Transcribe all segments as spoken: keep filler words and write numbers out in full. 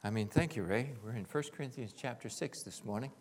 I mean, thank you, Ray. We're in First Corinthians chapter six this morning.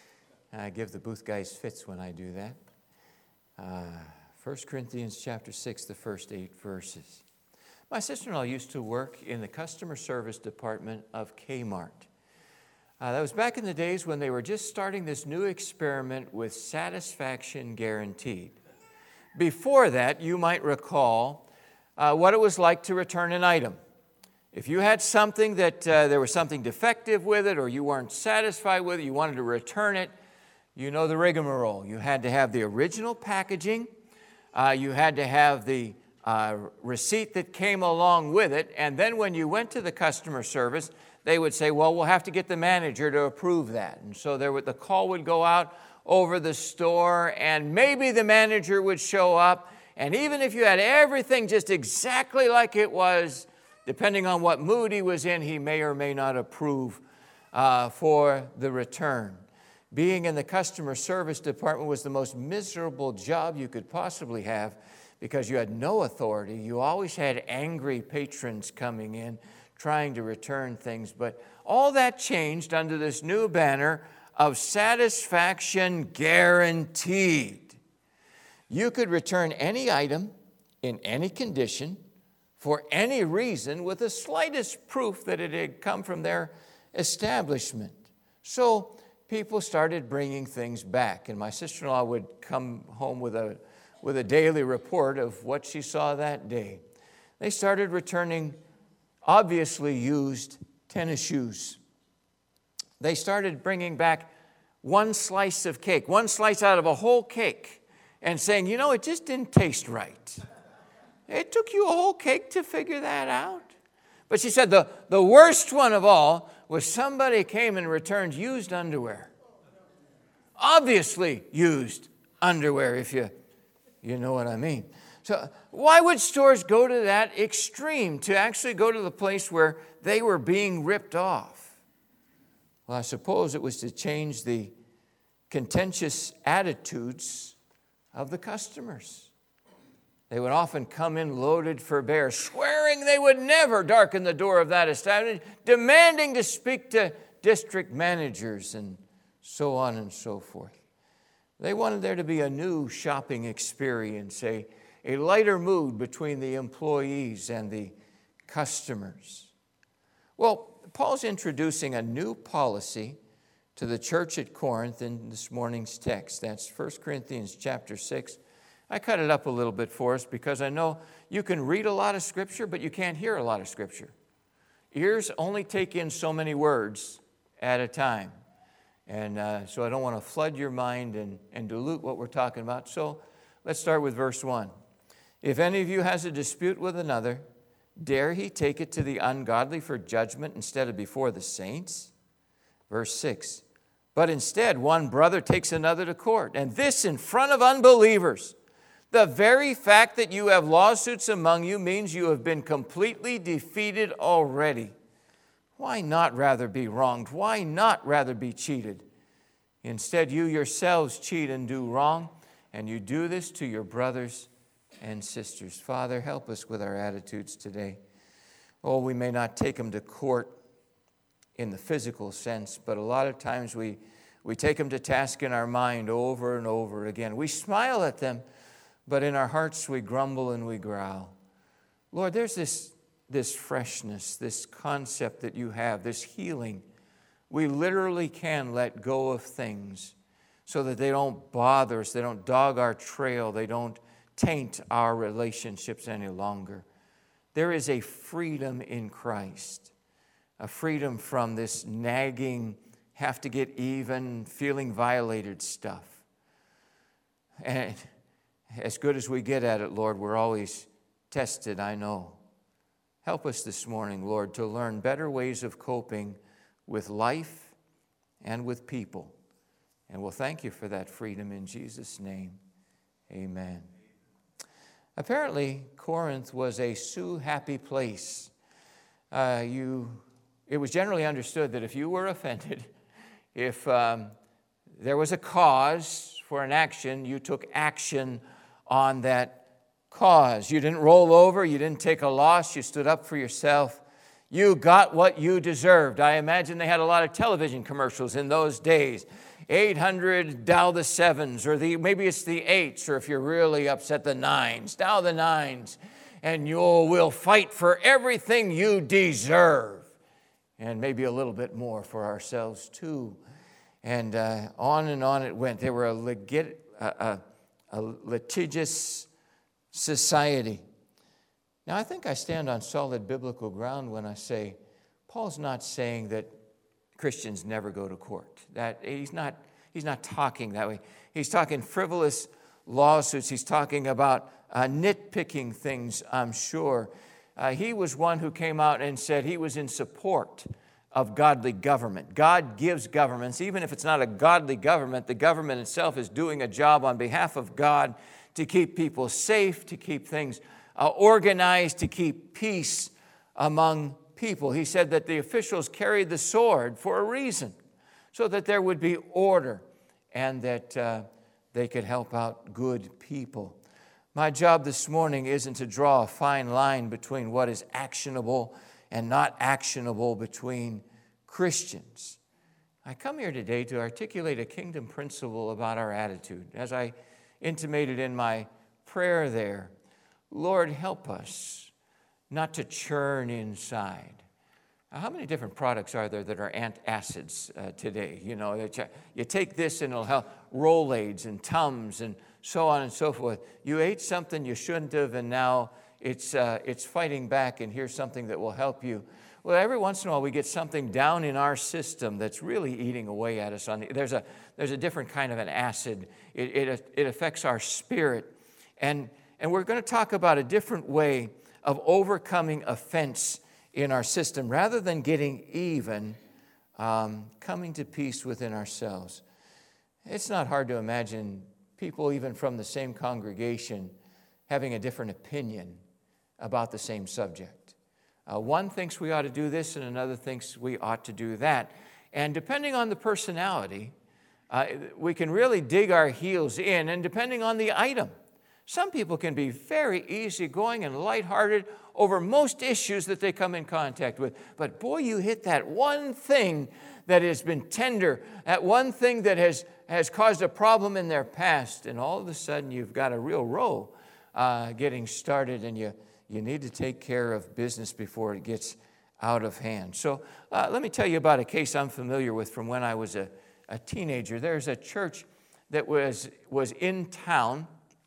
I give the booth guys fits when I do that. Uh, First Corinthians chapter six, the first eight verses. My sister-in-law used to work in the customer service department of Kmart. Uh, that was back in the days when they were just starting this new experiment with satisfaction guaranteed. Before that, you might recall uh, what it was like to return an item. If you had something that uh, there was something defective with it or you weren't satisfied with it, you wanted to return it, you know the rigmarole. You had to have the original packaging, uh, you had to have the uh, receipt that came along with it, and then when you went to the customer service, they would say, well, we'll have to get the manager to approve that. And so there would, the call would go out over the store, and maybe the manager would show up, and even if you had everything just exactly like it was, depending on what mood he was in, he may or may not approve uh, for the return. Being in the customer service department was the most miserable job you could possibly have because you had no authority. You always had angry patrons coming in trying to return things. But all that changed under this new banner of satisfaction guaranteed. You could return any item in any condition for any reason with the slightest proof that it had come from their establishment. So people started bringing things back, and my sister-in-law would come home with a, with a daily report of what she saw that day. They started returning obviously used tennis shoes. They started bringing back one slice of cake, one slice out of a whole cake, and saying, you know, it just didn't taste right. It took you a whole cake to figure that out. But she said the, the worst one of all was somebody came and returned used underwear. Obviously used underwear, if you, you know what I mean. So why would stores go to that extreme, to actually go to the place where they were being ripped off? Well, I suppose it was to change the contentious attitudes of the customers. They would often come in loaded for bear, swearing they would never darken the door of that establishment, demanding to speak to district managers and so on and so forth. They wanted there to be a new shopping experience, a, a lighter mood between the employees and the customers. Well, Paul's introducing a new policy to the church at Corinth in this morning's text. That's First Corinthians chapter six. I cut it up a little bit for us because I know you can read a lot of Scripture, but you can't hear a lot of Scripture. Ears only take in so many words at a time. And uh, so I don't want to flood your mind and, and dilute what we're talking about. So let's start with verse one. If any of you has a dispute with another, dare he take it to the ungodly for judgment instead of before the saints? Verse six. But instead, one brother takes another to court, and this in front of unbelievers. The very fact that you have lawsuits among you means you have been completely defeated already. Why not rather be wronged? Why not rather be cheated? Instead, you yourselves cheat and do wrong, and you do this to your brothers and sisters. Father, help us with our attitudes today. Oh, we may not take them to court in the physical sense, but a lot of times we, we take them to task in our mind over and over again. We smile at them, but in our hearts we grumble and we growl. Lord, there's this, this freshness, this concept that you have, this healing. We literally can let go of things so that they don't bother us, they don't dog our trail, they don't taint our relationships any longer. There is a freedom in Christ, a freedom from this nagging, have to get even, feeling violated stuff. And as good as we get at it, Lord, we're always tested, I know. Help us this morning, Lord, to learn better ways of coping with life and with people. And we'll thank you for that freedom in Jesus' name. Amen. Apparently, Corinth was a sue-happy place. Uh, you, it was generally understood that if you were offended, if um, there was a cause for an action, you took action on that cause. You didn't roll over, you didn't take a loss, you stood up for yourself, You got what you deserved. I imagine they had a lot of television commercials in those days. eight hundred, dial the sevens, or the maybe it's the eights, or if you're really upset, the nines. Dial the nines, and you will fight for everything you deserve. And maybe a little bit more for ourselves too. And uh, on and on it went. They were a, legit, a, a, a litigious society. Now, I think I stand on solid biblical ground when I say Paul's not saying that Christians never go to court. That he's not, he's not talking that way. He's talking frivolous lawsuits. He's talking about uh, nitpicking things, I'm sure. Uh, he was one who came out and said he was in support of godly government. God gives governments. Even if it's not a godly government, the government itself is doing a job on behalf of God to keep people safe, to keep things uh, organized, to keep peace among people. He said that the officials carried the sword for a reason, so that there would be order and that uh, they could help out good people. My job this morning isn't to draw a fine line between what is actionable and not actionable between Christians. I come here today to articulate a kingdom principle about our attitude. As I intimated in my prayer there, Lord, help us not to churn inside. Now, how many different products are there that are antacids uh, today? You know, you take this and it'll help. Rolaids and Tums and so on and so forth. You ate something you shouldn't have, and now it's uh, it's fighting back, and here's something that will help you. Well, every once in a while we get something down in our system that's really eating away at us. On the, there's a there's a different kind of an acid. It it, it affects our spirit, and and we're going to talk about a different way of overcoming offense in our system, rather than getting even, um, coming to peace within ourselves. It's not hard to imagine people even from the same congregation having a different opinion about the same subject. Uh, one thinks we ought to do this, and another thinks we ought to do that. And depending on the personality, uh, we can really dig our heels in, and depending on the item. Some people can be very easygoing and lighthearted over most issues that they come in contact with. But boy, you hit that one thing that has been tender, that one thing that has, has caused a problem in their past, and all of a sudden you've got a real row uh, getting started, and you, you need to take care of business before it gets out of hand. So uh, let me tell you about a case I'm familiar with from when I was a, a teenager. There's a church that was, was in town.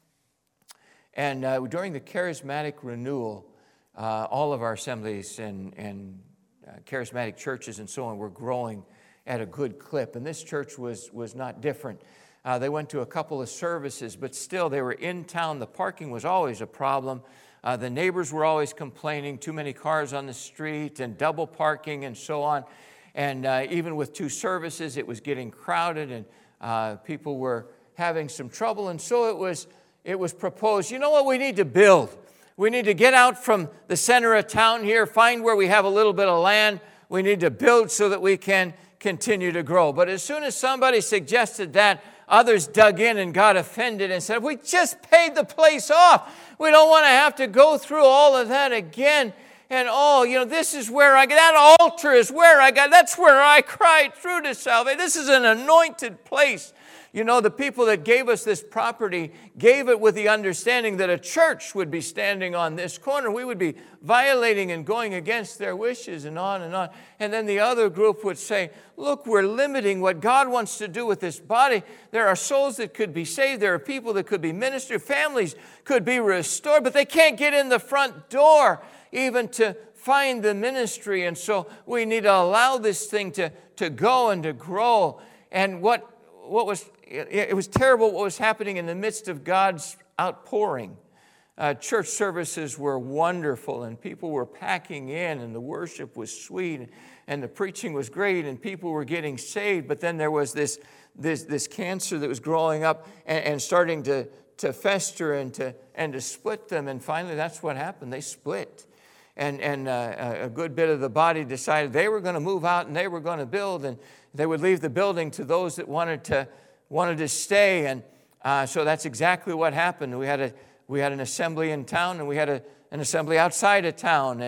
And uh, during the charismatic renewal, uh, all of our assemblies and, and uh, charismatic churches and so on were growing at a good clip. And this church was, was not different. Uh, they went to a couple of services, but still they were in town. The parking was always a problem. Uh, the neighbors were always complaining, too many cars on the street and double parking and so on. And uh, even with two services, it was getting crowded, and uh, people were having some trouble. And so it was... It was proposed, you know what we need to build? We need to get out from the center of town here, find where we have a little bit of land. We need to build so that we can continue to grow. But as soon as somebody suggested that, others dug in and got offended and said, we just paid the place off. We don't want to have to go through all of that again. And oh, you know, this is where I got, that altar is where I got, that's where I cried through to salvation. This is an anointed place. You know, the people that gave us this property gave it with the understanding that a church would be standing on this corner. We would be violating and going against their wishes, and on and on. And then the other group would say, look, we're limiting what God wants to do with this body. There are souls that could be saved. There are people that could be ministered. Families could be restored, but they can't get in the front door even to find the ministry. And so we need to allow this thing to, to go and to grow. And what what was it was terrible what was happening in the midst of God's outpouring. Uh, church services were wonderful, and people were packing in, and the worship was sweet, and the preaching was great, and people were getting saved. But then there was this this this cancer that was growing up and, and starting to to fester and to and to split them. And finally, that's what happened. They split. And, and uh, a good bit of the body decided they were going to move out and they were going to build, and they would leave the building to those that wanted to wanted to stay. And uh, so that's exactly what happened. We had a we had an assembly in town, and we had a, an assembly outside of town, and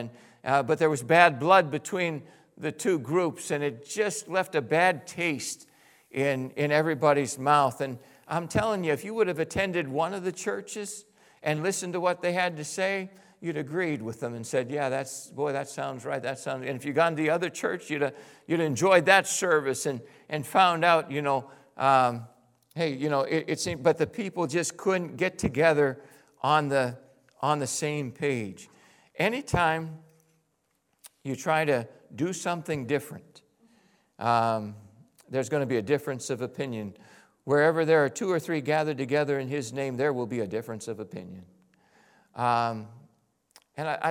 uh, but there was bad blood between the two groups, and it just left a bad taste in, in everybody's mouth. And I'm telling you, if you would have attended one of the churches and listened to what they had to say, you'd agreed with them and said, yeah, that's, boy, that sounds right, that sounds, and if you'd gone to the other church, you'd have, you'd have enjoyed that service and, and found out, you know, um, hey, you know, it, it seemed, but the people just couldn't get together on the, on the same page. Anytime you try to do something different, um, there's going to be a difference of opinion. Wherever there are two or three gathered together in His name, there will be a difference of opinion. Um, and I, I,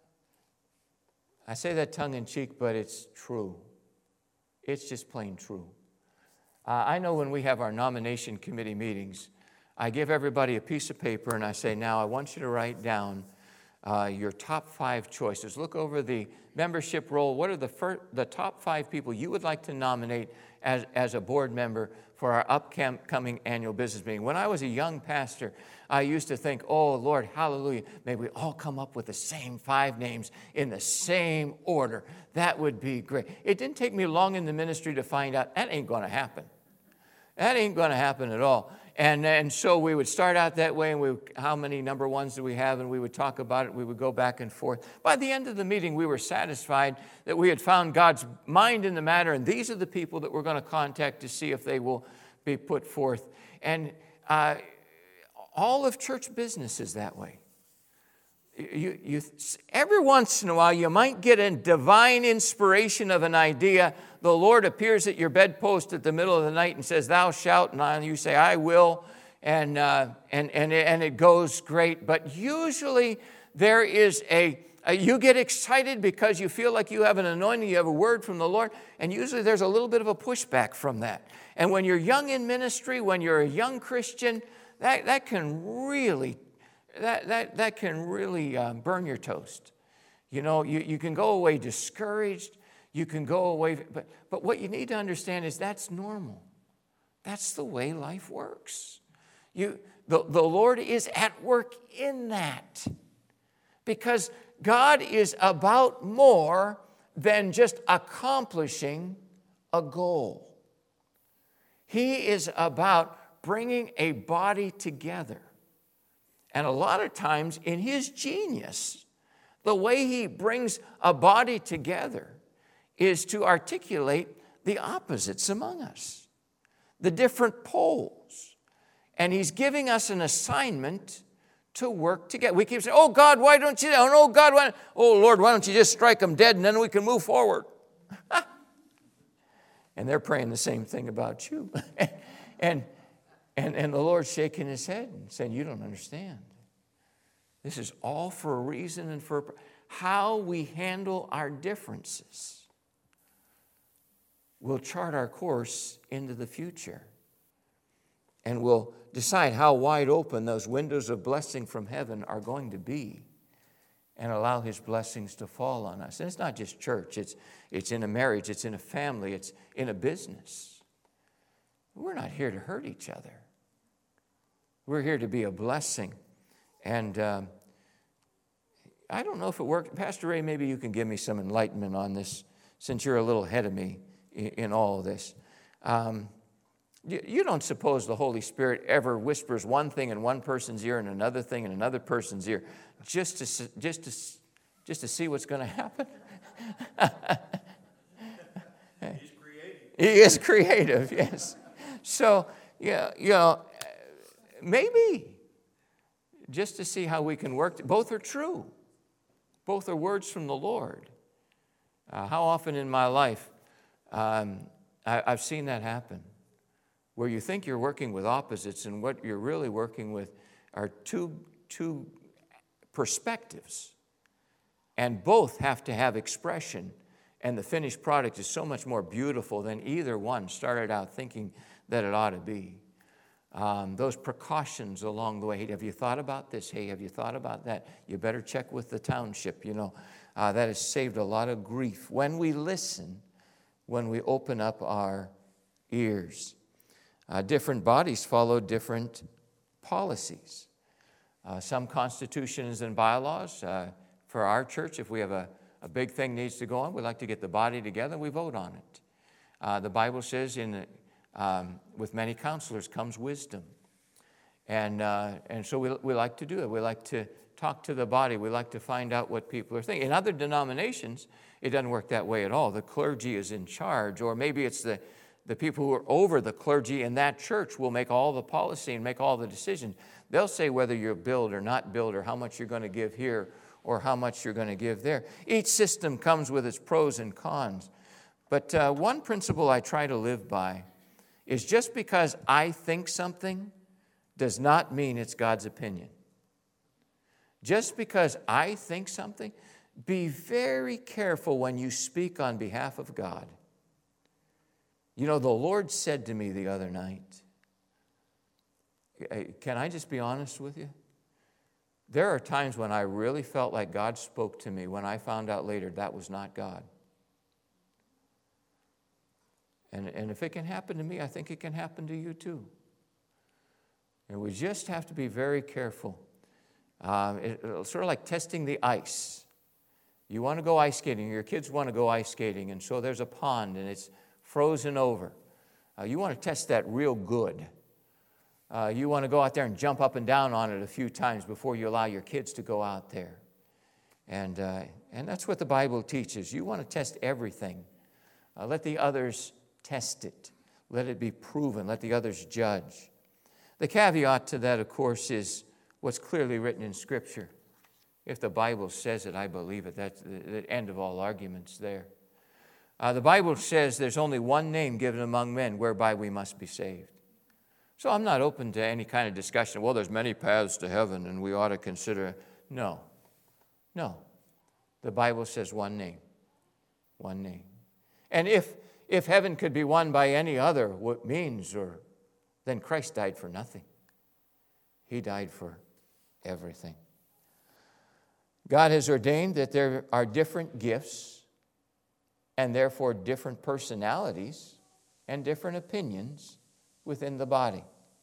I say that tongue-in-cheek, but it's true. It's just plain true. Uh, I know when we have our nomination committee meetings, I give everybody a piece of paper and I say, now I want you to write down uh, your top five choices. Look over the membership roll. What are the, first, the top five people you would like to nominate as, as a board member for our upcoming annual business meeting? When I was a young pastor, I used to think, oh, Lord, hallelujah, may we all come up with the same five names in the same order. That would be great. It didn't take me long in the ministry to find out that ain't going to happen. That ain't going to happen at all. And, and so we would start out that way, and we how many number ones do we have, and we would talk about it. We would go back and forth. By the end of the meeting, we were satisfied that we had found God's mind in the matter, and these are the people that we're going to contact to see if they will be put forth. And uh, all of church business is that way. You, you, every once in a while, you might get a divine inspiration of an idea. The Lord appears at your bedpost at the middle of the night and says, thou shalt, and you say, I will, and, uh, and, and, and it goes great. But usually there is a, a, you get excited because you feel like you have an anointing, you have a word from the Lord, and usually there's a little bit of a pushback from that. And when you're young in ministry, when you're a young Christian, that, that can really That, that, that can really um, burn your toast. You know, you, you can go away discouraged. You can go away, but, but what you need to understand is that's normal. That's the way life works. You, the, the Lord is at work in that because God is about more than just accomplishing a goal. He is about bringing a body together. And a lot of times in His genius, the way He brings a body together is to articulate the opposites among us, the different poles. And He's giving us an assignment to work together. We keep saying, oh God, why don't you, oh God, why, oh Lord, why don't you just strike them dead and then we can move forward? And they're praying the same thing about you. and And, and the Lord's shaking His head and saying, you don't understand. This is all for a reason and for a, how we handle our differences will chart our course into the future. And will decide how wide open those windows of blessing from heaven are going to be and allow His blessings to fall on us. And it's not just church. It's, it's in a marriage. It's in a family. It's in a business. We're not here to hurt each other. We're here to be a blessing. And um, I don't know if it worked. Pastor Ray, maybe you can give me some enlightenment on this since you're a little ahead of me in, in all of this. Um, you, you don't suppose the Holy Spirit ever whispers one thing in one person's ear and another thing in another person's ear just to, just to, just to see what's going to happen? He's creative. He is creative, yes. So, yeah, you know, maybe just to see how we can work. Both are true. Both are words from the Lord. Uh, how often in my life um, I, I've seen that happen, where you think you're working with opposites and what you're really working with are two, two perspectives. And both have to have expression. And the finished product is so much more beautiful than either one started out thinking that it ought to be. Um, those precautions along the way. Hey, have you thought about this? Hey, have you thought about that? You better check with the township. You know, uh, that has saved a lot of grief when we listen, when we open up our ears. Uh, different bodies follow different policies. Uh, some constitutions and bylaws. Uh, for our church, if we have a, a big thing needs to go on, we like to get the body together, we vote on it. Uh, the Bible says in the, um, with many counselors comes wisdom. And, uh, and so we, we like to do it. We like to talk to the body. We like to find out what people are thinking. In other denominations, it doesn't work that way at all. The clergy is in charge, or maybe it's the, the people who are over the clergy in that church will make all the policy and make all the decisions. They'll say whether you're billed or not billed, or how much you're going to give here or how much you're going to give there. Each system comes with its pros and cons. But uh, one principle I try to live by is just because I think something does not mean it's God's opinion. Just because I think something, be very careful when you speak on behalf of God. You know, the Lord said to me the other night, can I just be honest with you? There are times when I really felt like God spoke to me when I found out later that was not God. And, and if it can happen to me, I think it can happen to you too. And we just have to be very careful. Um, it, it's sort of like testing the ice. You want to go ice skating, your kids want to go ice skating, and so there's a pond and it's frozen over. Uh, you want to test that real good. Uh, you want to go out there and jump up and down on it a few times before you allow your kids to go out there. And, uh, and that's what the Bible teaches. You want to test everything. Uh, let the others test it. Let it be proven. Let the others judge. The caveat to that, of course, is what's clearly written in Scripture. If the Bible says it, I believe it. That's the end of all arguments there. Uh, the Bible says there's only one name given among men whereby we must be saved. So I'm not open to any kind of discussion. Well, there's many paths to heaven, and we ought to consider. No. No. The Bible says one name. One name. And if, if heaven could be won by any other what means, or then Christ died for nothing. He died for everything. God has ordained that there are different gifts and therefore different personalities and different opinions within the body.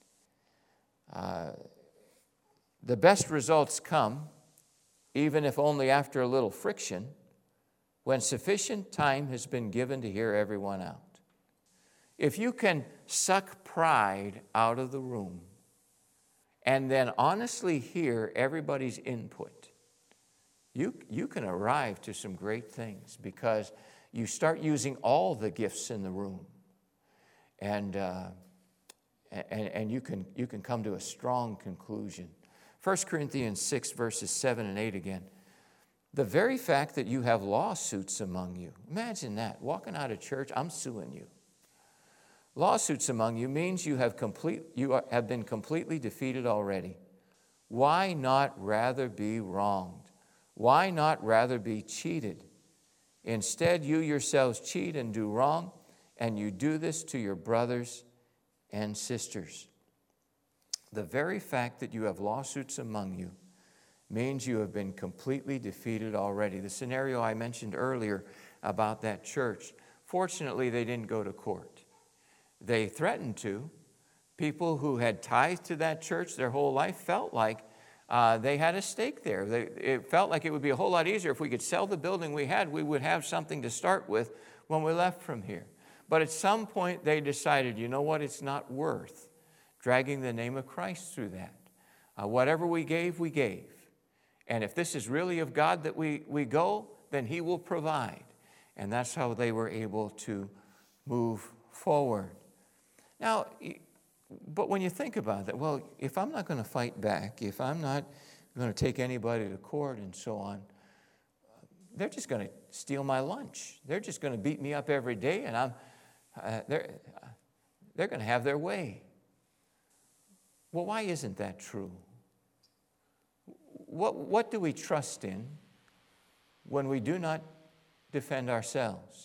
Uh, the best results come, even if only after a little friction, when sufficient time has been given to hear everyone out. If you can suck pride out of the room and then honestly hear everybody's input, you, you can arrive to some great things because you start using all the gifts in the room. And, uh, and, and you can, you can come to a strong conclusion. First Corinthians six, verses seven and eight again. The very fact that you have lawsuits among you, imagine that, walking out of church, I'm suing you. Lawsuits among you means you have complete, you are, have been completely defeated already. Why not rather be wronged? Why not rather be cheated? Instead, you yourselves cheat and do wrong, and you do this to your brothers and sisters. The very fact that you have lawsuits among you means you have been completely defeated already. The scenario I mentioned earlier about that church, fortunately, they didn't go to court. They threatened to. People who had tithed to that church their whole life felt like uh, they had a stake there. They, it felt like it would be a whole lot easier if we could sell the building we had. We would have something to start with when we left from here. But at some point, they decided, you know what, it's not worth dragging the name of Christ through that. Uh, whatever we gave, we gave. And if this is really of God that we, we go, then He will provide. And that's how they were able to move forward. Now, but when you think about that, well, if I'm not going to fight back, if I'm not going to take anybody to court and so on, they're just going to steal my lunch. They're just going to beat me up every day, and I'm, uh, they're, they're going to have their way. Well, why isn't that true? What, what do we trust in when we do not defend ourselves?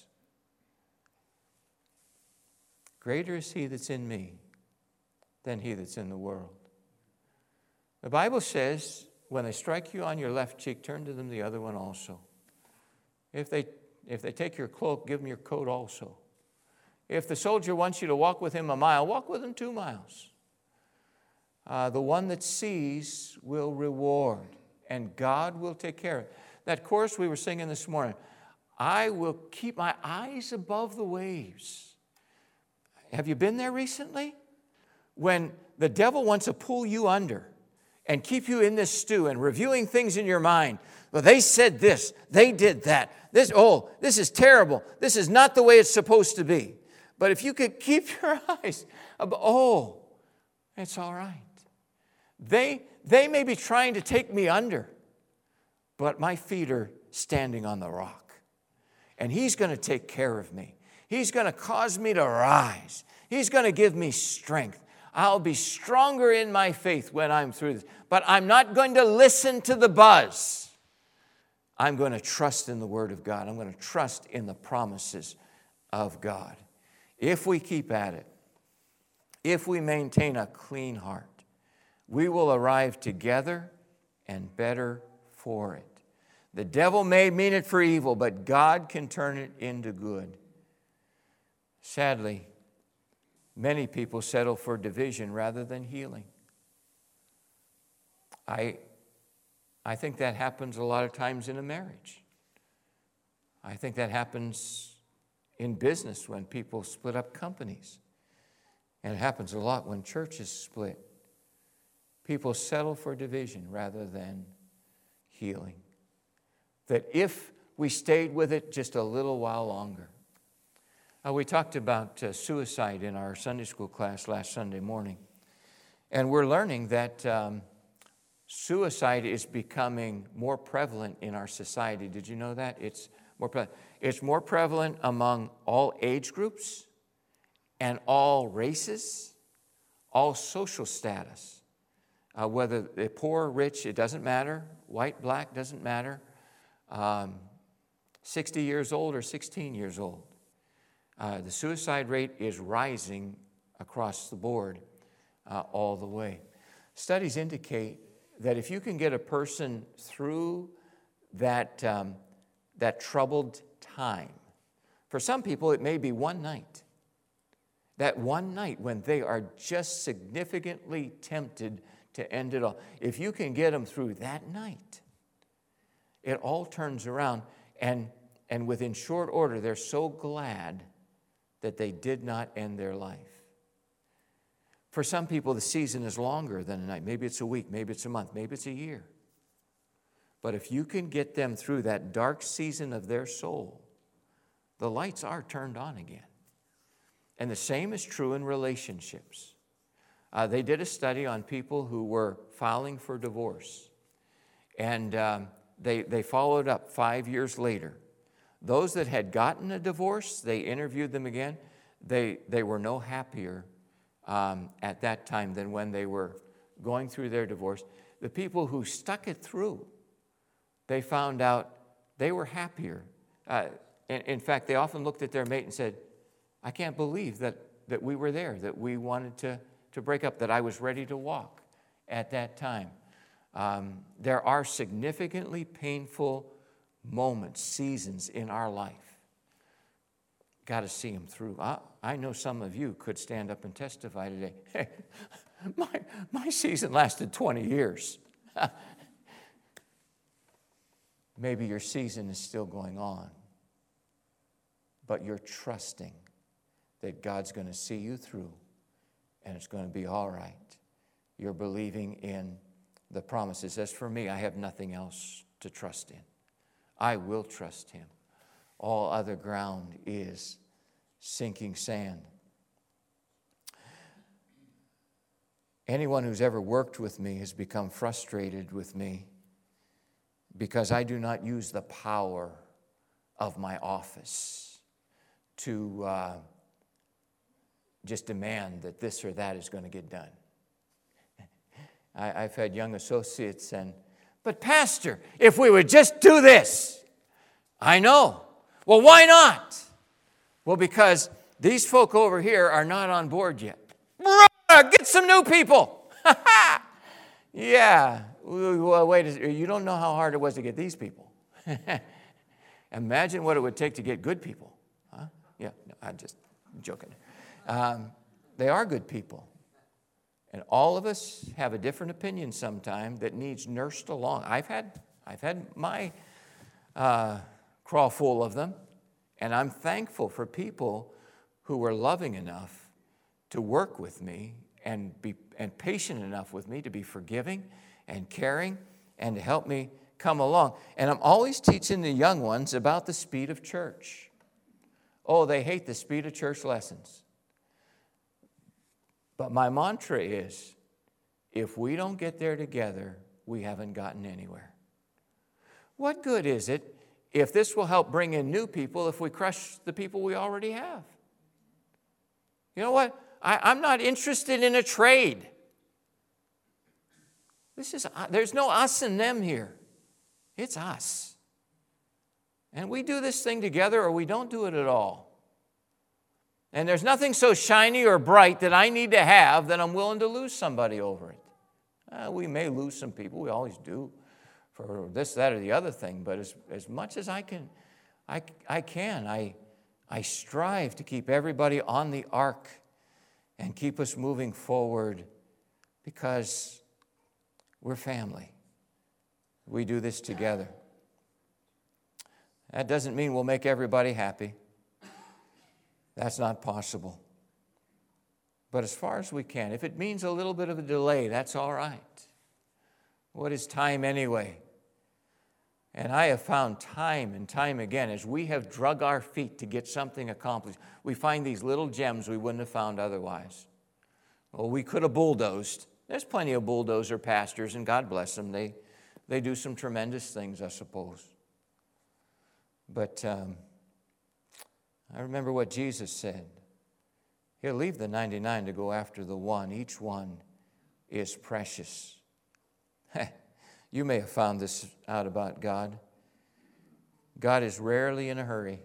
Greater is He that's in me than he that's in the world. The Bible says, when they strike you on your left cheek, turn to them the other one also. If they, if they take your cloak, give them your coat also. If the soldier wants you to walk with him a mile, walk with him two miles. Uh, the one that sees will reward, and God will take care of it. that chorus we were singing this morning, I will keep my eyes above the waves. Have you been there recently? When the devil wants to pull you under and keep you in this stew and reviewing things in your mind. Well, they said this, they did that. This, oh, this is terrible. This is not the way it's supposed to be. But if you could keep your eyes above, oh, it's all right. They, they may be trying to take me under, but my feet are standing on the rock. And He's going to take care of me. He's going to cause me to rise. He's going to give me strength. I'll be stronger in my faith when I'm through this. But I'm not going to listen to the buzz. I'm going to trust in the Word of God. I'm going to trust in the promises of God. If we keep at it, if we maintain a clean heart, we will arrive together and better for it. The devil may mean it for evil, but God can turn it into good. Sadly, many people settle for division rather than healing. I, I think that happens a lot of times in a marriage. I think that happens in business when people split up companies. And it happens a lot when churches split. People settle for division rather than healing. That if we stayed with it just a little while longer. Uh, we talked about uh, suicide in our Sunday school class last Sunday morning. And we're learning that um, suicide is becoming more prevalent in our society. Did you know that? It's more prevalent. It's more prevalent among all age groups and all races, all social status. Uh, whether they're poor, rich, it doesn't matter. White, black, doesn't matter. Um, sixty years old or sixteen years old. Uh, the suicide rate is rising across the board uh, all the way. Studies indicate that if you can get a person through that, um, that troubled time, for some people it may be one night. That one night when they are just significantly tempted to end it all. If you can get them through that night, it all turns around, and, and within short order, they're so glad that they did not end their life. For some people, the season is longer than a night. Maybe it's a week, maybe it's a month, maybe it's a year. But if you can get them through that dark season of their soul, the lights are turned on again. And the same is true in relationships. Uh, they did a study on people who were filing for divorce. And um, they, they followed up five years later. Those that had gotten a divorce, they interviewed them again. They, they were no happier um, at that time than when they were going through their divorce. The people who stuck it through, they found out they were happier. Uh, in, in fact, they often looked at their mate and said, I can't believe that, that we were there, that we wanted to, to break up, that I was ready to walk at that time. Um, there are significantly painful moments, seasons in our life. Got to see them through. I, I know some of you could stand up and testify today. Hey, my, my season lasted twenty years. Maybe your season is still going on, but you're trusting that God's going to see you through and it's going to be all right. You're believing in the promises. As for me, I have nothing else to trust in. I will trust Him. All other ground is sinking sand. Anyone who's ever worked with me has become frustrated with me because I do not use the power of my office to uh, just demand that this or that is going to get done. I, I've had young associates and, but Pastor, if we would just do this. I know. Well, why not? Well, because these folk over here are not on board yet. Get some new people. Yeah. Well, wait a second. You don't know how hard it was to get these people. Imagine what it would take to get good people. Huh? Yeah, no, I'm just joking. Um, they are good people. And all of us have a different opinion sometime that needs nursed along. I've had, I've had my uh, crawl full of them. And I'm thankful for people who were loving enough to work with me and be and patient enough with me to be forgiving and caring and to help me come along. And I'm always teaching the young ones about the speed of church. Oh, they hate the speed of church lessons. But my mantra is, if we don't get there together, we haven't gotten anywhere. What good is it if this will help bring in new people if we crush the people we already have? You know what? I, I'm not interested in a trade. This is, there's no us and them here. It's us. And we do this thing together or we don't do it at all. And there's nothing so shiny or bright that I need to have that I'm willing to lose somebody over it. Uh, we may lose some people. We always do for this, that, or the other thing. But as, as much as I can, I, I can, I, I strive to keep everybody on the ark and keep us moving forward because we're family. We do this together. That doesn't mean we'll make everybody happy. That's not possible. But as far as we can, if it means a little bit of a delay, that's all right. What is time anyway? And I have found time and time again, as we have drug our feet to get something accomplished, we find these little gems we wouldn't have found otherwise. Well, we could have bulldozed. There's plenty of bulldozer pastors, and God bless them. They, they do some tremendous things, I suppose. But um, I remember what Jesus said. He'll leave the ninety-nine to go after the one. Each one is precious. You may have found this out about God. God is rarely in a hurry.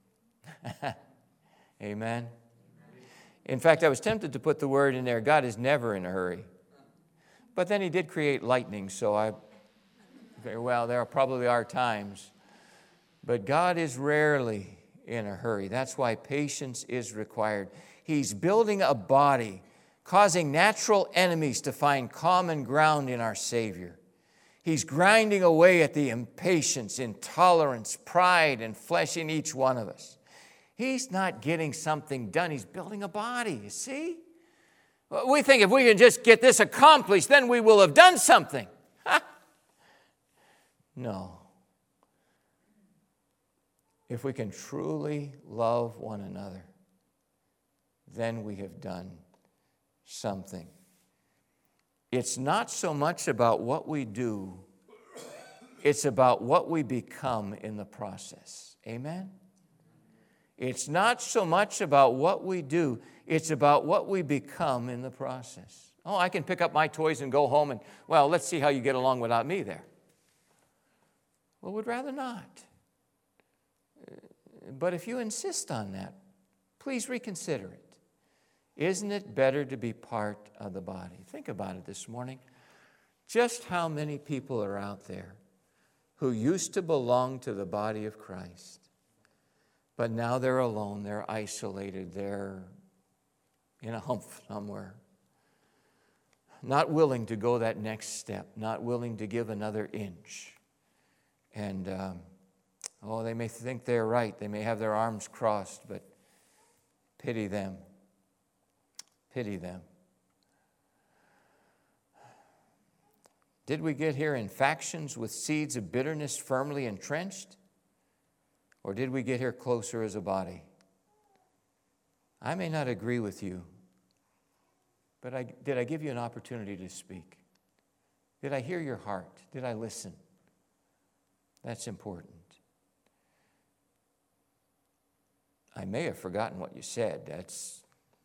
Amen. In fact, I was tempted to put the word in there, God is never in a hurry. But then he did create lightning, so I, very well, there probably are times. But God is rarely in a hurry. That's why patience is required. He's building a body, causing natural enemies to find common ground in our Savior. He's grinding away at the impatience, intolerance, pride, and flesh in each one of us. He's not getting something done. He's building a body, you see? We think if we can just get this accomplished, then we will have done something. Ha! No. If we can truly love one another, then we have done something. It's not so much about what we do, it's about what we become in the process. Amen? It's not so much about what we do, it's about what we become in the process. Oh, I can pick up my toys and go home and, well, let's see how you get along without me there. Well, we'd rather not. But if you insist on that, please reconsider it. Isn't it better to be part of the body? Think about it this morning. Just how many people are out there who used to belong to the body of Christ, but now they're alone, they're isolated, they're in a hump somewhere, not willing to go that next step, not willing to give another inch. And, um, oh, they may think they're right, they may have their arms crossed, but pity them. Pity them. Did we get here in factions with seeds of bitterness firmly entrenched? Or did we get here closer as a body? I may not agree with you, but I, did I give you an opportunity to speak? Did I hear your heart? Did I listen? That's important. I may have forgotten what you said. That's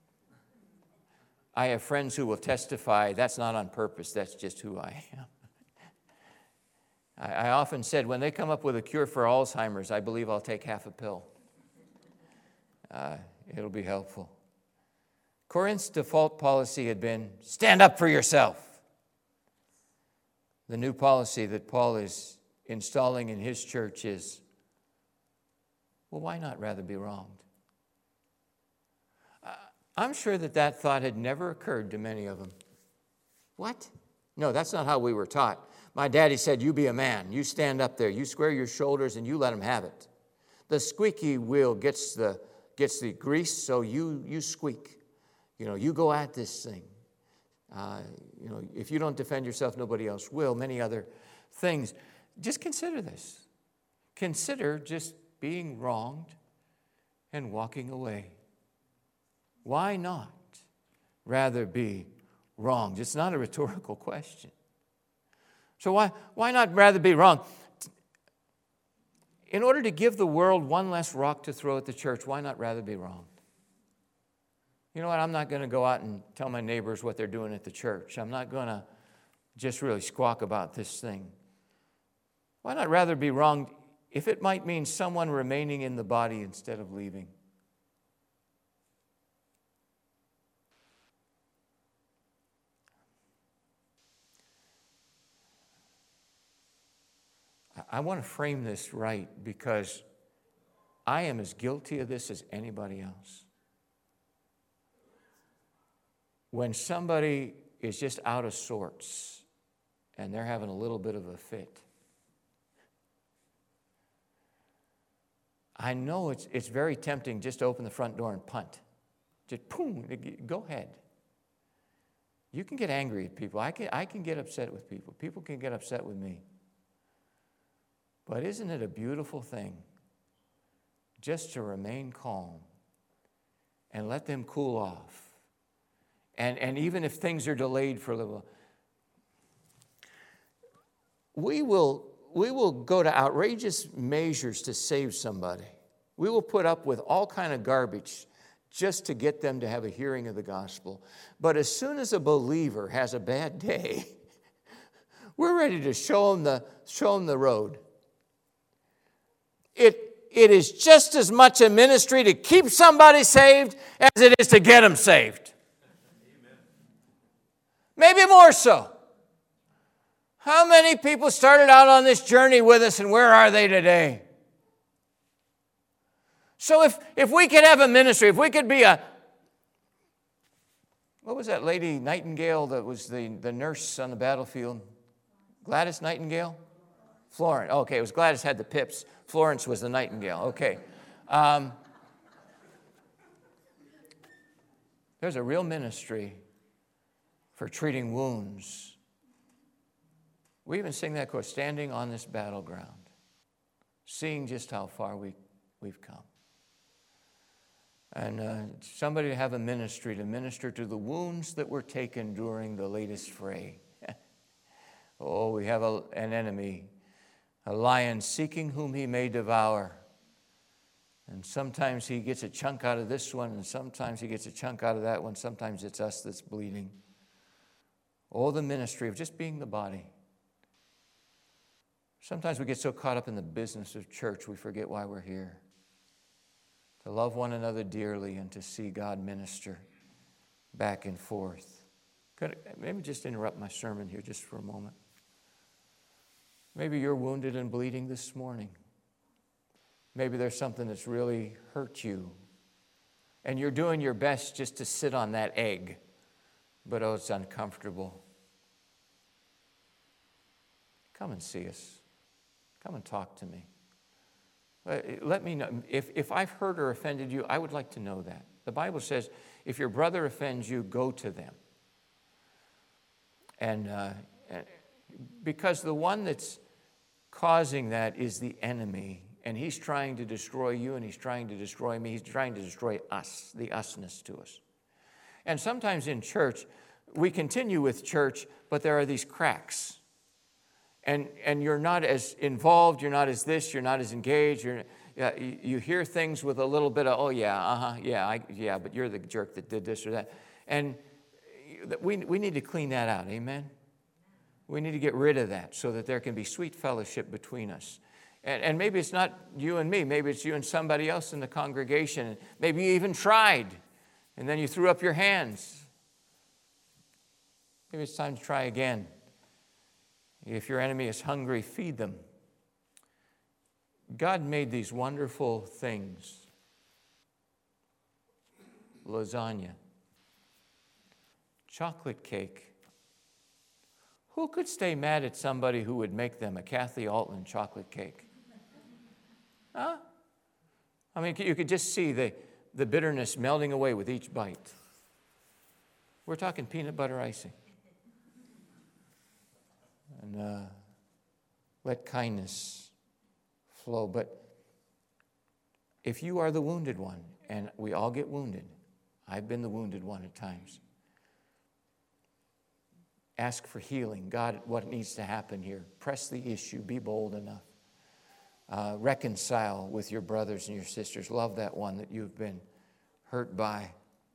I have friends who will testify, that's not on purpose, that's just who I am. I, I often said, when they come up with a cure for Alzheimer's, I believe I'll take half a pill. Uh, it'll be helpful. Corinth's default policy had been, stand up for yourself. The new policy that Paul is installing in his church is, well, why not rather be wronged? I'm sure that that thought had never occurred to many of them. What? No, that's not how we were taught. My daddy said, you be a man. You stand up there. You square your shoulders and you let him have it. The squeaky wheel gets the, gets the grease, so you, you squeak. You know, you go at this thing. Uh, you know, if you don't defend yourself, nobody else will. Many other things. Just consider this. Consider just being wronged and walking away. Why not rather be wronged? It's not a rhetorical question. So why, why not rather be wronged? In order to give the world one less rock to throw at the church, why not rather be wronged? You know what? I'm not going to go out and tell my neighbors what they're doing at the church. I'm not going to just really squawk about this thing. Why not rather be wronged if it might mean someone remaining in the body instead of leaving? I want to frame this right because I am as guilty of this as anybody else. When somebody is just out of sorts and they're having a little bit of a fit, I know it's, it's very tempting just to open the front door and punt. Just boom, go ahead. You can get angry at people. I can, I can get upset with people. People can get upset with me. But isn't it a beautiful thing just to remain calm and let them cool off? And, and even if things are delayed for a little, we will, we will go to outrageous measures to save somebody. We will put up with all kind of garbage just to get them to have a hearing of the gospel. But as soon as a believer has a bad day, we're ready to show them the, show them the road. It, it is just as much a ministry to keep somebody saved as it is to get them saved. Maybe more so. How many people started out on this journey with us and where are they today? So if, if we could have a ministry, if we could be a, what was that lady, Nightingale, that was the, the nurse on the battlefield? Gladys Nightingale? Florence. Okay, it was Gladys had the pips. Florence was the Nightingale. Okay. Um, there's a real ministry for treating wounds. We even sing that chorus, standing on this battleground, seeing just how far we, we've come. And uh, somebody to have a ministry to minister to the wounds that were taken during the latest fray. Oh, we have a, an enemy, a lion seeking whom he may devour. And sometimes he gets a chunk out of this one, and sometimes he gets a chunk out of that one. Sometimes it's us that's bleeding. Oh, the ministry of just being the body. Sometimes we get so caught up in the business of church, we forget why we're here. To love one another dearly and to see God minister back and forth. Could I, maybe just interrupt my sermon here just for a moment. Maybe you're wounded and bleeding this morning. Maybe there's something that's really hurt you. And you're doing your best just to sit on that egg. But oh, it's uncomfortable. Come and see us. Come and talk to me. Let me know. If, if I've hurt or offended you, I would like to know that. The Bible says, if your brother offends you, go to them. And uh, because the one that's causing that is the enemy, and he's trying to destroy you, and he's trying to destroy me. He's trying to destroy us, the usness to us. And sometimes in church, we continue with church, but there are these cracks. And and you're not as involved, you're not as this, you're not as engaged. You're, uh, you, you hear things with a little bit of, oh yeah, uh-huh, yeah, I, yeah, but you're the jerk that did this or that. And we, we need to clean that out, amen? We need to get rid of that so that there can be sweet fellowship between us. And, and maybe it's not you and me, maybe it's you and somebody else in the congregation. Maybe you even tried, and then you threw up your hands. Maybe it's time to try again. If your enemy is hungry, feed them. God made these wonderful things. Lasagna. Chocolate cake. Who could stay mad at somebody who would make them a Kathy Altman chocolate cake? Huh? I mean, you could just see the, the bitterness melting away with each bite. We're talking peanut butter icing. And uh, let kindness flow. But if you are the wounded one, and we all get wounded, I've been the wounded one at times. Ask for healing. God, what needs to happen here? Press the issue. Be bold enough. Uh, reconcile with your brothers and your sisters. Love that one that you've been hurt by.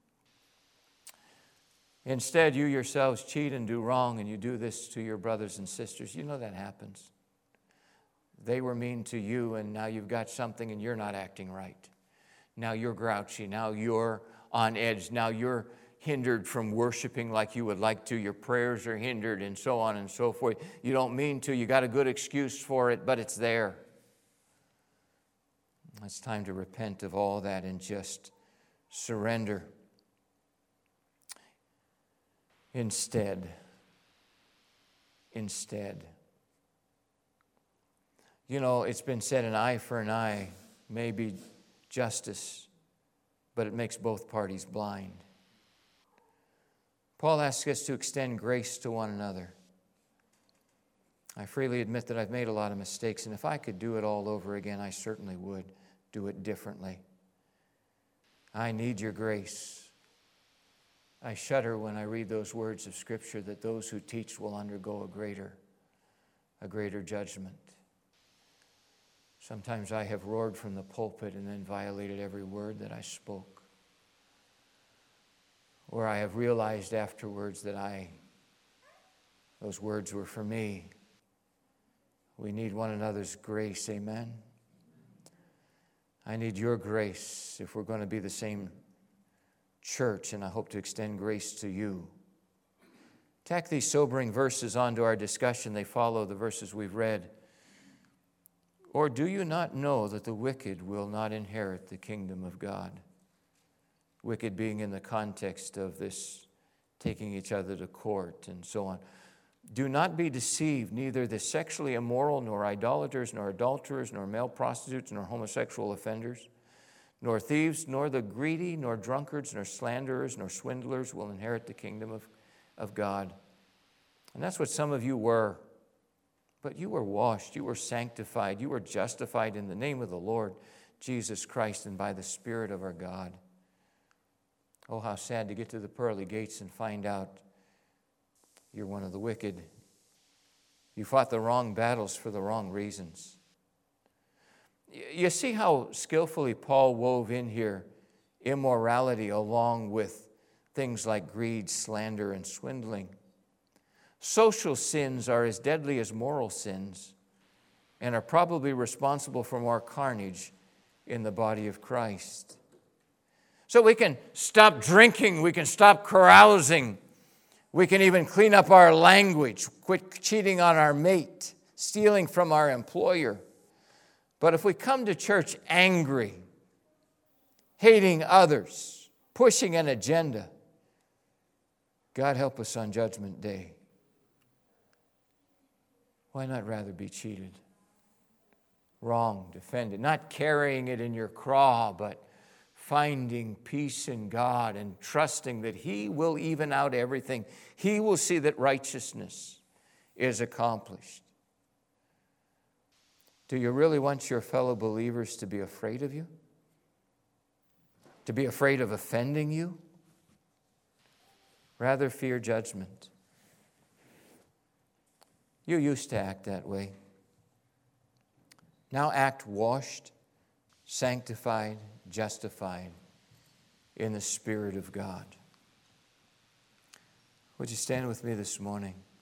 Instead, you yourselves cheat and do wrong, and you do this to your brothers and sisters. You know that happens. They were mean to you, and now you've got something and you're not acting right. Now you're grouchy. Now you're on edge. Now you're hindered from worshiping like you would like to. Your prayers are hindered, and so on and so forth. You don't mean to. You got a good excuse for it, but it's there. It's time to repent of all that and just surrender. Instead, instead, you know, it's been said an eye for an eye may be justice, but it makes both parties blind. Paul asks us to extend grace to one another. I freely admit that I've made a lot of mistakes, and if I could do it all over again, I certainly would do it differently. I need your grace. I shudder when I read those words of Scripture that those who teach will undergo a greater, a greater judgment. Sometimes I have roared from the pulpit and then violated every word that I spoke. Or I have realized afterwards that I, those words were for me. We need one another's grace, amen? I need your grace if we're going to be the same church, and I hope to extend grace to you. Tack these sobering verses onto our discussion. They follow the verses we've read. Or do you not know that the wicked will not inherit the kingdom of God? Wicked being in the context of this taking each other to court and so on. Do not be deceived, neither the sexually immoral, nor idolaters, nor adulterers, nor male prostitutes, nor homosexual offenders, nor thieves, nor the greedy, nor drunkards, nor slanderers, nor swindlers will inherit the kingdom of, of God. And that's what some of you were. But you were washed, you were sanctified, you were justified in the name of the Lord Jesus Christ and by the Spirit of our God. Oh, how sad to get to the pearly gates and find out you're one of the wicked. You fought the wrong battles for the wrong reasons. You see how skillfully Paul wove in here immorality along with things like greed, slander, and swindling. Social sins are as deadly as moral sins and are probably responsible for more carnage in the body of Christ. So we can stop drinking, we can stop carousing, we can even clean up our language, quit cheating on our mate, stealing from our employer. But if we come to church angry, hating others, pushing an agenda, God help us on Judgment Day. Why not rather be cheated, wronged, offended, not carrying it in your craw, but finding peace in God and trusting that He will even out everything. He will see that righteousness is accomplished. Do you really want your fellow believers to be afraid of you? To be afraid of offending you? Rather fear judgment. You used to act that way. Now act washed, sanctified, justified in the Spirit of God. Would you stand with me this morning?